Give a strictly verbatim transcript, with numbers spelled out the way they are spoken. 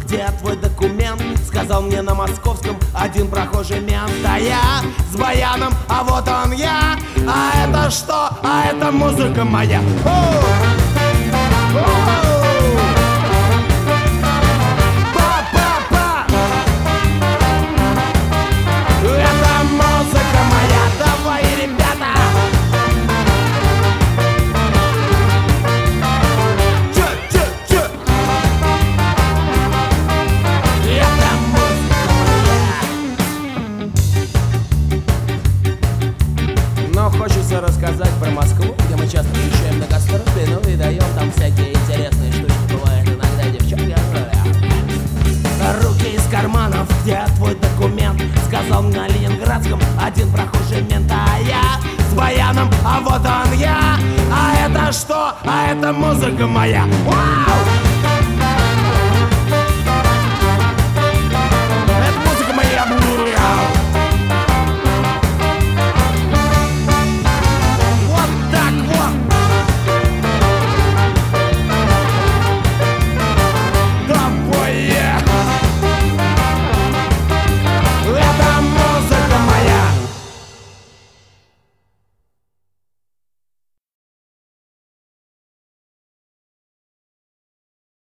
где твой документ? Сказал мне на московском один прохожий мент. А я с баяном, а вот он я. А это что? А это музыка моя. Оу! Оу! Па-па-па! Это музыка моя. Давай, ребята! Чё-чё-чё! Это музыка моя. Но хочется рассказать про Москву, где мы часто встречаем на гастроли, ну и даем там всякие интересные штучки. Бывает иногда девчонки. Руки из карманов, где твой документ? Сказал на ленинградском один прохожий мент. А я с баяном, а вот он я. А это что? А это музыка моя. Вау!